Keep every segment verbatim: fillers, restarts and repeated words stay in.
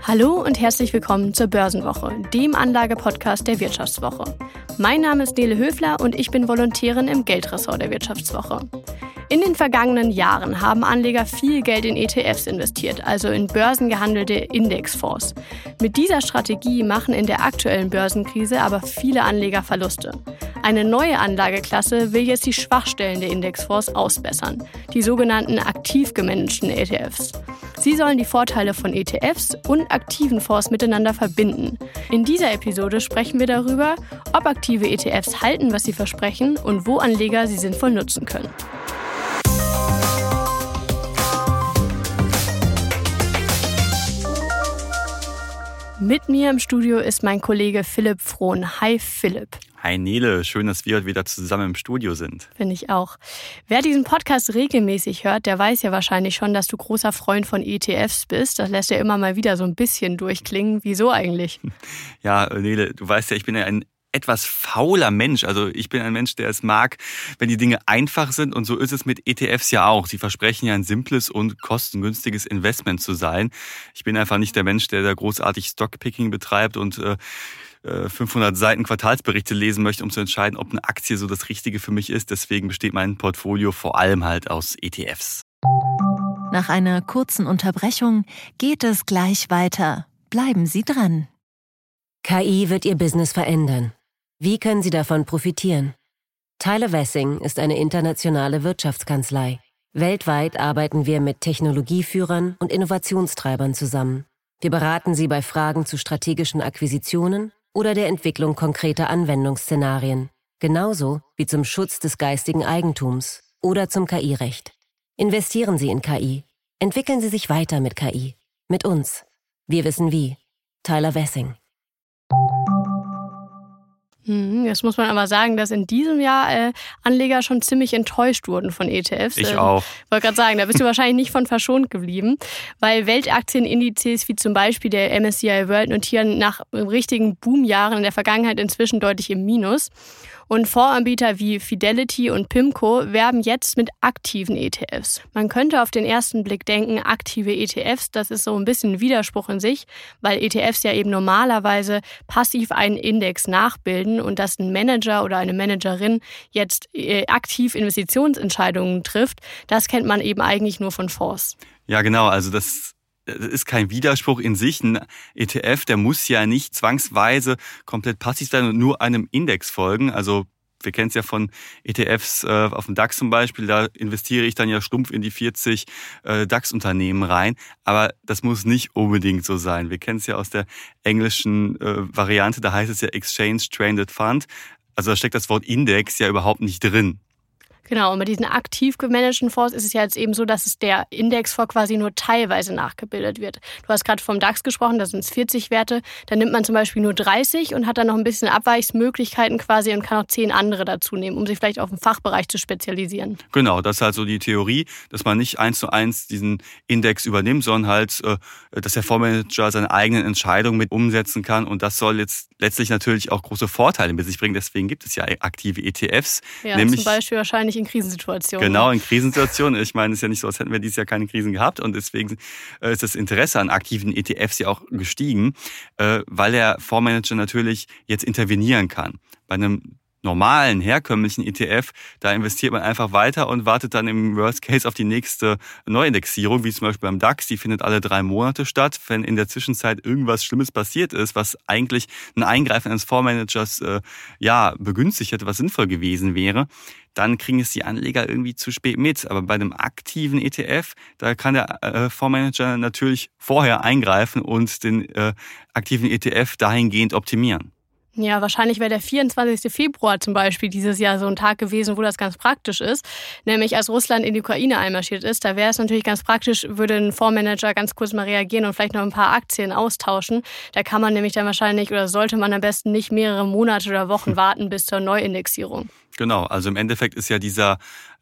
Hallo und herzlich willkommen zur Börsenwoche, dem Anlagepodcast der Wirtschaftswoche. Mein Name ist Nele Höfler und ich bin Volontärin im Geldressort der Wirtschaftswoche. In den vergangenen Jahren haben Anleger viel Geld in E T Fs investiert, also in börsengehandelte Indexfonds. Mit dieser Strategie machen in der aktuellen Börsenkrise aber viele Anleger Verluste. Eine neue Anlageklasse will jetzt die Schwachstellen der Indexfonds ausbessern, die sogenannten aktiv gemanagten E T Fs. Sie sollen die Vorteile von E T Fs und aktiven Fonds miteinander verbinden. In dieser Episode sprechen wir darüber, ob aktive E T Fs halten, was sie versprechen und wo Anleger sie sinnvoll nutzen können. Mit mir im Studio ist mein Kollege Philipp Frohn. Hi Philipp. Hi Nele, schön, dass wir heute wieder zusammen im Studio sind. Finde ich auch. Wer diesen Podcast regelmäßig hört, der weiß ja wahrscheinlich schon, dass du großer Freund von E T Fs bist. Das lässt ja immer mal wieder so ein bisschen durchklingen. Wieso eigentlich? Ja, Nele, du weißt ja, ich bin ja ein etwas fauler Mensch. Also ich bin ein Mensch, der es mag, wenn die Dinge einfach sind. Und so ist es mit E T Fs ja auch. Sie versprechen ja ein simples und kostengünstiges Investment zu sein. Ich bin einfach nicht der Mensch, der da großartig Stockpicking betreibt und äh, fünfhundert Seiten Quartalsberichte lesen möchte, um zu entscheiden, ob eine Aktie so das Richtige für mich ist. Deswegen besteht mein Portfolio vor allem halt aus E T Fs. Nach einer kurzen Unterbrechung geht es gleich weiter. Bleiben Sie dran. K I wird Ihr Business verändern. Wie können Sie davon profitieren? Tyler Wessing ist eine internationale Wirtschaftskanzlei. Weltweit arbeiten wir mit Technologieführern und Innovationstreibern zusammen. Wir beraten Sie bei Fragen zu strategischen Akquisitionen oder der Entwicklung konkreter Anwendungsszenarien, genauso wie zum Schutz des geistigen Eigentums oder zum K I-Recht. Investieren Sie in K I. Entwickeln Sie sich weiter mit K I. Mit uns. Wir wissen wie. Tyler Wessing. Jetzt muss man aber sagen, dass in diesem Jahr äh, Anleger schon ziemlich enttäuscht wurden von E T Fs. Ich äh, auch. Ich wollte gerade sagen, da bist du wahrscheinlich nicht von verschont geblieben, weil Weltaktienindizes wie zum Beispiel der M S C I World notieren nach richtigen Boomjahren in der Vergangenheit inzwischen deutlich im Minus. Und Fondsanbieter wie Fidelity und PIMCO werben jetzt mit aktiven E T Fs. Man könnte auf den ersten Blick denken, aktive E T Fs, das ist so ein bisschen ein Widerspruch in sich, weil E T Fs ja eben normalerweise passiv einen Index nachbilden und dass ein Manager oder eine Managerin jetzt aktiv Investitionsentscheidungen trifft, das kennt man eben eigentlich nur von Fonds. Ja, genau, also das Das ist kein Widerspruch in sich. Ein E T F, der muss ja nicht zwangsweise komplett passiv sein und nur einem Index folgen. Also wir kennen es ja von E T Fs äh, auf dem DAX zum Beispiel. Da investiere ich dann ja stumpf in die vierzig äh, DAX-Unternehmen rein. Aber das muss nicht unbedingt so sein. Wir kennen es ja aus der englischen äh, Variante. Da heißt es ja Exchange Traded Fund. Also da steckt das Wort Index ja überhaupt nicht drin. Genau, und bei diesen aktiv gemanagten Fonds ist es ja jetzt eben so, dass es der Indexfonds quasi nur teilweise nachgebildet wird. Du hast gerade vom DAX gesprochen, da sind es vierzig Werte. Da nimmt man zum Beispiel nur dreißig und hat dann noch ein bisschen Abweichsmöglichkeiten quasi und kann auch zehn andere dazu nehmen, um sich vielleicht auf den Fachbereich zu spezialisieren. Genau, das ist halt so die Theorie, dass man nicht eins zu eins diesen Index übernimmt, sondern halt, dass der Fondsmanager seine eigenen Entscheidungen mit umsetzen kann. Und das soll jetzt letztlich natürlich auch große Vorteile mit sich bringen. Deswegen gibt es ja aktive E T Fs. Ja, nämlich zum Beispiel wahrscheinlich in Krisensituationen. Genau, in Krisensituationen. Ich meine, es ist ja nicht so, als hätten wir dieses Jahr keine Krisen gehabt. Und deswegen ist das Interesse an aktiven E T Fs ja auch gestiegen, weil der Fondsmanager natürlich jetzt intervenieren kann. Bei einem normalen, herkömmlichen E T F, da investiert man einfach weiter und wartet dann im Worst Case auf die nächste Neuindexierung, wie zum Beispiel beim DAX. Die findet alle drei Monate statt. Wenn in der Zwischenzeit irgendwas Schlimmes passiert ist, was eigentlich ein Eingreifen eines Fondsmanagers äh, ja, begünstigt hätte, was sinnvoll gewesen wäre, dann kriegen es die Anleger irgendwie zu spät mit. Aber bei einem aktiven E T F, da kann der äh, Fondsmanager natürlich vorher eingreifen und den äh, aktiven E T F dahingehend optimieren. Ja, wahrscheinlich wäre der vierundzwanzigster Februar zum Beispiel dieses Jahr so ein Tag gewesen, wo das ganz praktisch ist. Nämlich als Russland in die Ukraine einmarschiert ist, da wäre es natürlich ganz praktisch, würde ein Fondsmanager ganz kurz mal reagieren und vielleicht noch ein paar Aktien austauschen. Da kann man nämlich dann wahrscheinlich oder sollte man am besten nicht mehrere Monate oder Wochen warten bis zur Neuindexierung. Genau, also im Endeffekt ist ja dieser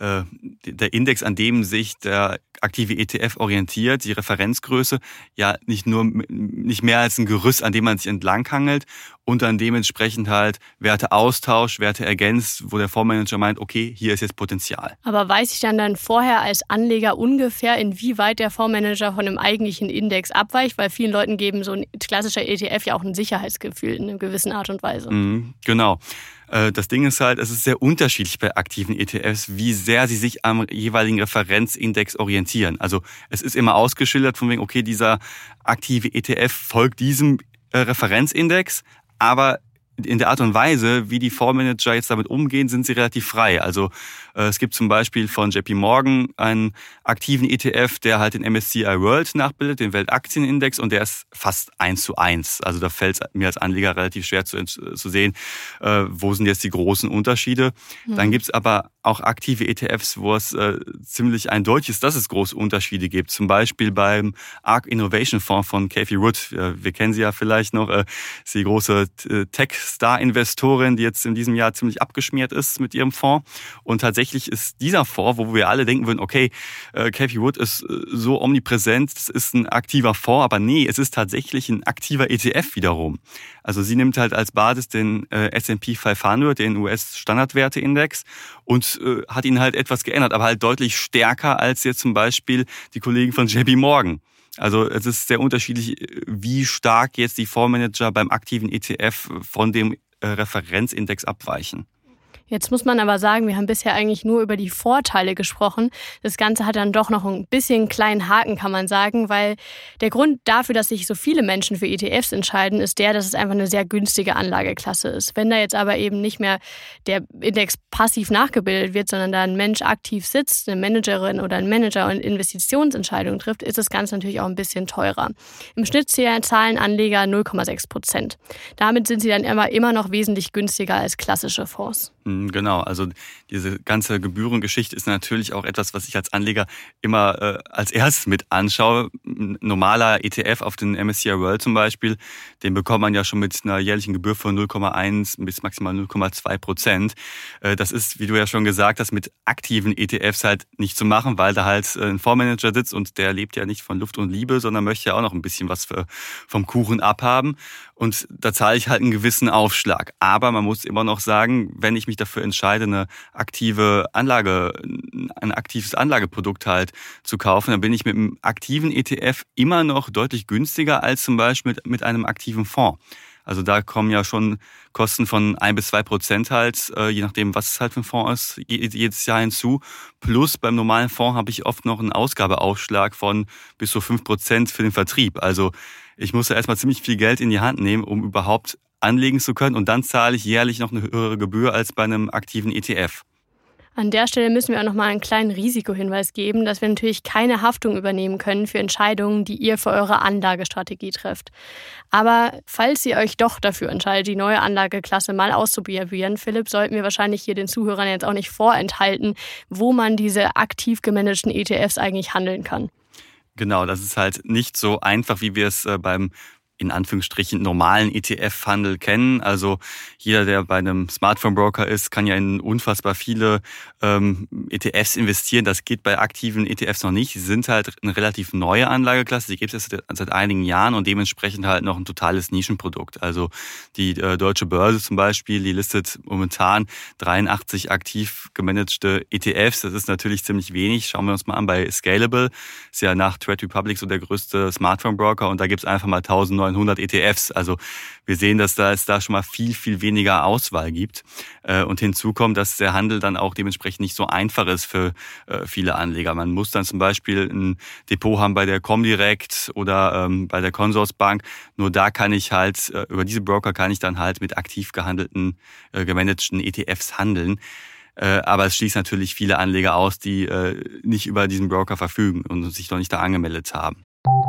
äh, der Index, an dem sich der aktive E T F orientiert, die Referenzgröße, ja nicht nur nicht mehr als ein Gerüst, an dem man sich entlanghangelt und dann dementsprechend halt Werte austauscht, Werte ergänzt, wo der Fondsmanager meint, okay, hier ist jetzt Potenzial. Aber weiß ich dann dann vorher als Anleger ungefähr, inwieweit der Fondsmanager von dem eigentlichen Index abweicht? Weil vielen Leuten geben so ein klassischer E T F ja auch ein Sicherheitsgefühl in einer gewissen Art und Weise. Mhm, genau. Das Ding ist halt, es ist sehr unterschiedlich bei aktiven E T Fs, wie sehr sie sich am jeweiligen Referenzindex orientieren. Also es ist immer ausgeschildert von wegen, okay, dieser aktive E T F folgt diesem Referenzindex, aber in der Art und Weise, wie die Fondsmanager jetzt damit umgehen, sind sie relativ frei. Also äh, es gibt zum Beispiel von J P Morgan einen aktiven E T F, der halt den M S C I World nachbildet, den Weltaktienindex, und der ist fast eins zu eins. Also da fällt es mir als Anleger relativ schwer zu, zu sehen, äh, wo sind jetzt die großen Unterschiede. Mhm. Dann gibt es aber auch aktive E T Fs, wo es äh, ziemlich eindeutig ist, dass es große Unterschiede gibt. Zum Beispiel beim ARK Innovation Fonds von Cathie Wood. Äh, wir kennen sie ja vielleicht noch. Äh, ist die große äh, Tech-Star-Investorin, die jetzt in diesem Jahr ziemlich abgeschmiert ist mit ihrem Fonds. Und tatsächlich ist dieser Fonds, wo wir alle denken würden, okay, äh, Cathie Wood ist äh, so omnipräsent, das ist ein aktiver Fonds, aber nee, es ist tatsächlich ein aktiver E T F wiederum. Also sie nimmt halt als Basis den äh, S and P fünfhundert, den U S-Standardwerte-Index, und äh, hat ihn halt etwas geändert, aber halt deutlich stärker als jetzt zum Beispiel die Kollegen von J P Morgan. Also es ist sehr unterschiedlich, wie stark jetzt die Fondsmanager beim aktiven E T F von dem äh, Referenzindex abweichen. Jetzt muss man aber sagen, wir haben bisher eigentlich nur über die Vorteile gesprochen. Das Ganze hat dann doch noch ein bisschen einen kleinen Haken, kann man sagen, weil der Grund dafür, dass sich so viele Menschen für E T Fs entscheiden, ist der, dass es einfach eine sehr günstige Anlageklasse ist. Wenn da jetzt aber eben nicht mehr der Index passiv nachgebildet wird, sondern da ein Mensch aktiv sitzt, eine Managerin oder ein Manager und Investitionsentscheidungen trifft, ist das Ganze natürlich auch ein bisschen teurer. Im Schnitt zahlen Anleger null Komma sechs Prozent. Damit sind sie dann immer, immer noch wesentlich günstiger als klassische Fonds. Genau, also diese ganze Gebührengeschichte ist natürlich auch etwas, was ich als Anleger immer äh, als erstes mit anschaue. Ein normaler E T F auf den M S C I World zum Beispiel, den bekommt man ja schon mit einer jährlichen Gebühr von null Komma eins bis maximal null Komma zwei Prozent. Äh, das ist, wie du ja schon gesagt hast, mit aktiven E T Fs halt nicht zu machen, weil da halt ein Fondsmanager sitzt und der lebt ja nicht von Luft und Liebe, sondern möchte ja auch noch ein bisschen was für, vom Kuchen abhaben. Und da zahle ich halt einen gewissen Aufschlag. Aber man muss immer noch sagen, wenn ich mich dafür entscheide, eine aktive Anlage, ein aktives Anlageprodukt halt zu kaufen, dann bin ich mit einem aktiven E T F immer noch deutlich günstiger als zum Beispiel mit, mit einem aktiven Fonds. Also da kommen ja schon Kosten von ein bis zwei Prozent halt, je nachdem, was es halt für ein Fonds ist, jedes Jahr hinzu. Plus beim normalen Fonds habe ich oft noch einen Ausgabeaufschlag von bis zu fünf Prozent für den Vertrieb. Also ich muss ja erstmal ziemlich viel Geld in die Hand nehmen, um überhaupt anlegen zu können. Und dann zahle ich jährlich noch eine höhere Gebühr als bei einem aktiven E T F. An der Stelle müssen wir auch noch mal einen kleinen Risikohinweis geben, dass wir natürlich keine Haftung übernehmen können für Entscheidungen, die ihr für eure Anlagestrategie trefft. Aber falls ihr euch doch dafür entscheidet, die neue Anlageklasse mal auszuprobieren, Philipp, sollten wir wahrscheinlich hier den Zuhörern jetzt auch nicht vorenthalten, wo man diese aktiv gemanagten E T Fs eigentlich handeln kann. Genau, das ist halt nicht so einfach, wie wir es beim in Anführungsstrichen normalen E T F-Handel kennen. Also jeder, der bei einem Smartphone-Broker ist, kann ja in unfassbar viele ähm, E T Fs investieren. Das geht bei aktiven E T Fs noch nicht. Sie sind halt eine relativ neue Anlageklasse. Die gibt es seit, seit einigen Jahren und dementsprechend halt noch ein totales Nischenprodukt. Also die äh, Deutsche Börse zum Beispiel, die listet momentan dreiundachtzig aktiv gemanagte E T Fs. Das ist natürlich ziemlich wenig. Schauen wir uns mal an bei Scalable. Ist ja nach Trade Republic so der größte Smartphone-Broker und da gibt es einfach mal neunzehnhundert E T Fs. Also wir sehen, dass da es da schon mal viel, viel weniger Auswahl gibt. Und hinzu kommt, dass der Handel dann auch dementsprechend nicht so einfach ist für viele Anleger. Man muss dann zum Beispiel ein Depot haben bei der Comdirect oder bei der Consorsbank. Nur da kann ich halt, über diese Broker kann ich dann halt mit aktiv gehandelten, gemanagten E T Fs handeln. Aber es schließt natürlich viele Anleger aus, die nicht über diesen Broker verfügen und sich noch nicht da angemeldet haben.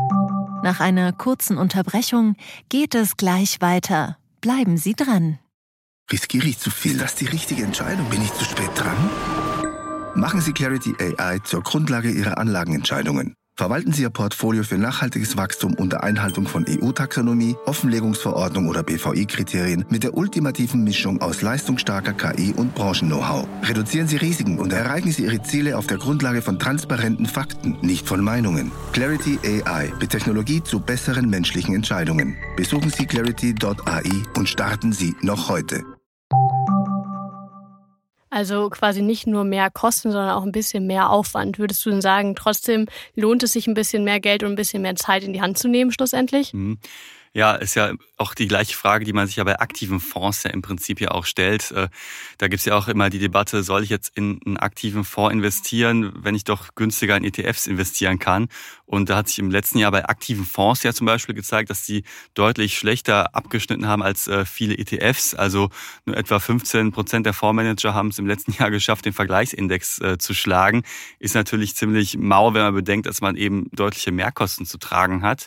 Nach einer kurzen Unterbrechung geht es gleich weiter. Bleiben Sie dran. Riskiere ich zu viel? Das ist die richtige Entscheidung. Bin ich zu spät dran? Machen Sie Clarity A I zur Grundlage Ihrer Anlagenentscheidungen. Verwalten Sie Ihr Portfolio für nachhaltiges Wachstum unter Einhaltung von E U-Taxonomie, Offenlegungsverordnung oder B V I-Kriterien mit der ultimativen Mischung aus leistungsstarker K I und Branchen-Know-how. Reduzieren Sie Risiken und erreichen Sie Ihre Ziele auf der Grundlage von transparenten Fakten, nicht von Meinungen. Clarity A I mit Technologie zu besseren menschlichen Entscheidungen. Besuchen Sie clarity Punkt A I und starten Sie noch heute. Also quasi nicht nur mehr Kosten, sondern auch ein bisschen mehr Aufwand. Würdest du denn sagen, trotzdem lohnt es sich ein bisschen mehr Geld und ein bisschen mehr Zeit in die Hand zu nehmen schlussendlich? Mhm. Ja, ist ja auch die gleiche Frage, die man sich ja bei aktiven Fonds ja im Prinzip ja auch stellt. Da gibt's ja auch immer die Debatte, soll ich jetzt in einen aktiven Fonds investieren, wenn ich doch günstiger in E T Fs investieren kann? Und da hat sich im letzten Jahr bei aktiven Fonds ja zum Beispiel gezeigt, dass die deutlich schlechter abgeschnitten haben als viele E T Fs. Also nur etwa fünfzehn Prozent der Fondsmanager haben es im letzten Jahr geschafft, den Vergleichsindex zu schlagen. Ist natürlich ziemlich mau, wenn man bedenkt, dass man eben deutliche Mehrkosten zu tragen hat.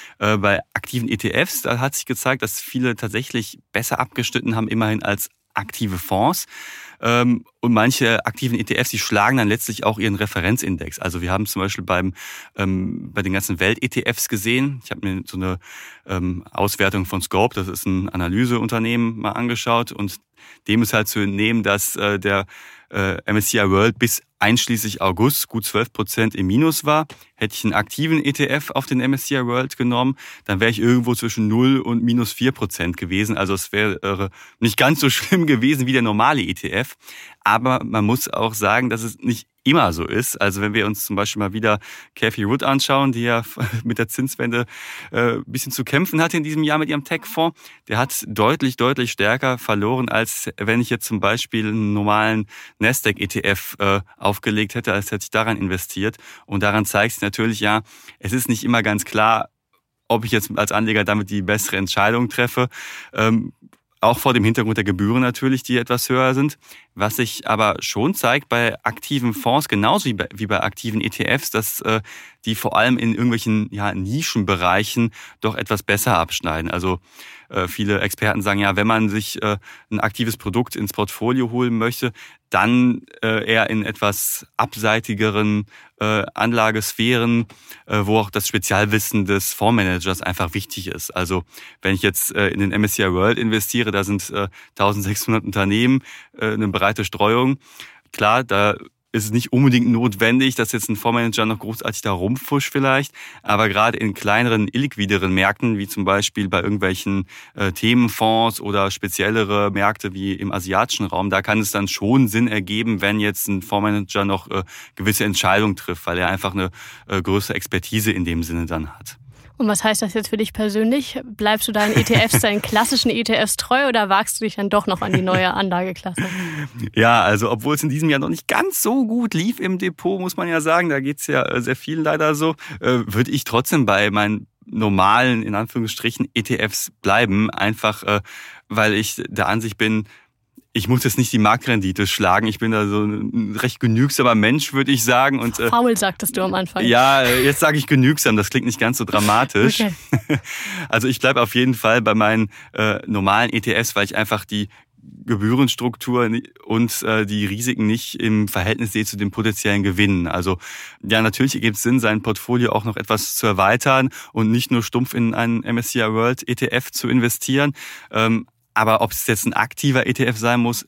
Bei aktiven E T Fs, da hat sich gezeigt, dass viele tatsächlich besser abgeschnitten haben, immerhin als aktive Fonds. Und manche aktiven E T Fs, die schlagen dann letztlich auch ihren Referenzindex. Also wir haben zum Beispiel beim ähm, bei den ganzen Welt-E T Fs gesehen. Ich habe mir so eine ähm, Auswertung von Scope, das ist ein Analyseunternehmen, mal angeschaut. Und dem ist halt zu entnehmen, dass äh, der äh, M S C I World bis einschließlich August gut zwölf Prozent im Minus war. Hätte ich einen aktiven E T F auf den M S C I World genommen, dann wäre ich irgendwo zwischen null und minus vier Prozent gewesen. Also es wäre nicht ganz so schlimm gewesen wie der normale E T F. Aber man muss auch sagen, dass es nicht immer so ist. Also wenn wir uns zum Beispiel mal wieder Cathie Wood anschauen, die ja mit der Zinswende äh, ein bisschen zu kämpfen hatte in diesem Jahr mit ihrem Tech-Fonds, der hat deutlich, deutlich stärker verloren, als wenn ich jetzt zum Beispiel einen normalen Nasdaq-E T F äh, aufgelegt hätte, als hätte ich daran investiert. Und daran zeigt sich natürlich, ja, es ist nicht immer ganz klar, ob ich jetzt als Anleger damit die bessere Entscheidung treffe. Ähm, Auch vor dem Hintergrund der Gebühren natürlich, die etwas höher sind. Was sich aber schon zeigt bei aktiven Fonds, genauso wie bei, wie bei aktiven E T Fs, dass äh, die vor allem in irgendwelchen ja, Nischenbereichen doch etwas besser abschneiden. Also äh, viele Experten sagen ja, wenn man sich äh, ein aktives Produkt ins Portfolio holen möchte, dann äh, eher in etwas abseitigeren äh, Anlagesphären, äh, wo auch das Spezialwissen des Fondsmanagers einfach wichtig ist. Also wenn ich jetzt äh, in den M S C I World investiere, da sind äh, eintausendsechshundert Unternehmen, äh, eine breite Streuung. Klar, da ist es nicht unbedingt notwendig, dass jetzt ein Fondsmanager noch großartig da rumfuscht vielleicht, aber gerade in kleineren, illiquideren Märkten, wie zum Beispiel bei irgendwelchen äh, Themenfonds oder speziellere Märkte wie im asiatischen Raum, da kann es dann schon Sinn ergeben, wenn jetzt ein Fondsmanager noch äh, gewisse Entscheidungen trifft, weil er einfach eine äh, größere Expertise in dem Sinne dann hat. Und was heißt das jetzt für dich persönlich? Bleibst du deinen E T Fs, deinen klassischen E T Fs treu oder wagst du dich dann doch noch an die neue Anlageklasse? Ja, also obwohl es in diesem Jahr noch nicht ganz so gut lief im Depot, muss man ja sagen, da geht's ja sehr vielen leider so, äh, würde ich trotzdem bei meinen normalen, in Anführungsstrichen, E T Fs bleiben. Einfach, äh, weil ich der Ansicht bin, ich muss jetzt nicht die Marktrendite schlagen. Ich bin da so ein recht genügsamer Mensch, würde ich sagen. Und, äh, faul, sagtest du am Anfang. Ja, jetzt sage ich genügsam. Das klingt nicht ganz so dramatisch. Okay. Also ich bleibe auf jeden Fall bei meinen äh, normalen E T Fs, weil ich einfach die Gebührenstruktur und äh, die Risiken nicht im Verhältnis sehe zu den potenziellen Gewinnen. Also ja, natürlich ergibt es Sinn, sein Portfolio auch noch etwas zu erweitern und nicht nur stumpf in einen M S C I World E T F zu investieren. Ähm, Aber ob es jetzt ein aktiver E T F sein muss,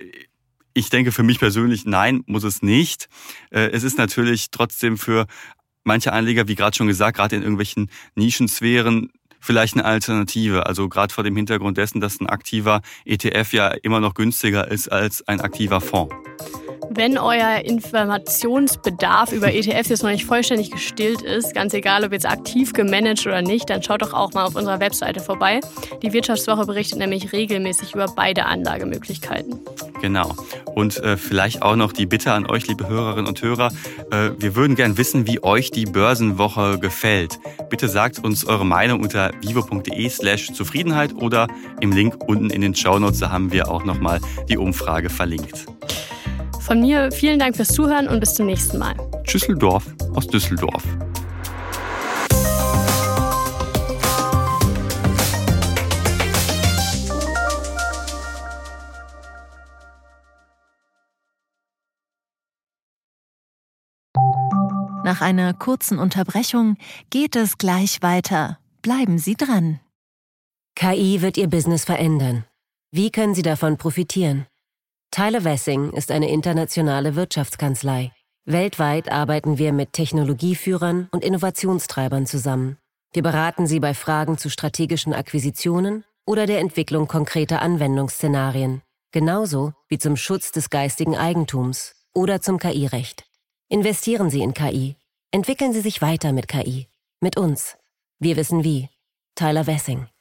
ich denke für mich persönlich, nein, muss es nicht. Es ist natürlich trotzdem für manche Anleger, wie gerade schon gesagt, gerade in irgendwelchen Nischensphären, vielleicht eine Alternative. Also gerade vor dem Hintergrund dessen, dass ein aktiver E T F ja immer noch günstiger ist als ein aktiver Fonds. Wenn euer Informationsbedarf über E T Fs jetzt noch nicht vollständig gestillt ist, ganz egal, ob jetzt aktiv gemanagt oder nicht, dann schaut doch auch mal auf unserer Webseite vorbei. Die Wirtschaftswoche berichtet nämlich regelmäßig über beide Anlagemöglichkeiten. Genau. Und äh, vielleicht auch noch die Bitte an euch, liebe Hörerinnen und Hörer. Äh, wir würden gern wissen, wie euch die Börsenwoche gefällt. Bitte sagt uns eure Meinung unter vivo.de slash Zufriedenheit oder im Link unten in den Shownotes. Da haben wir auch nochmal die Umfrage verlinkt. Von mir vielen Dank fürs Zuhören und bis zum nächsten Mal. Tschüsseldorf aus Düsseldorf. Nach einer kurzen Unterbrechung geht es gleich weiter. Bleiben Sie dran. K I wird Ihr Business verändern. Wie können Sie davon profitieren? Tyler Wessing ist eine internationale Wirtschaftskanzlei. Weltweit arbeiten wir mit Technologieführern und Innovationstreibern zusammen. Wir beraten Sie bei Fragen zu strategischen Akquisitionen oder der Entwicklung konkreter Anwendungsszenarien, genauso wie zum Schutz des geistigen Eigentums oder zum K I-Recht. Investieren Sie in K I. Entwickeln Sie sich weiter mit K I. Mit uns. Wir wissen wie. Tyler Wessing.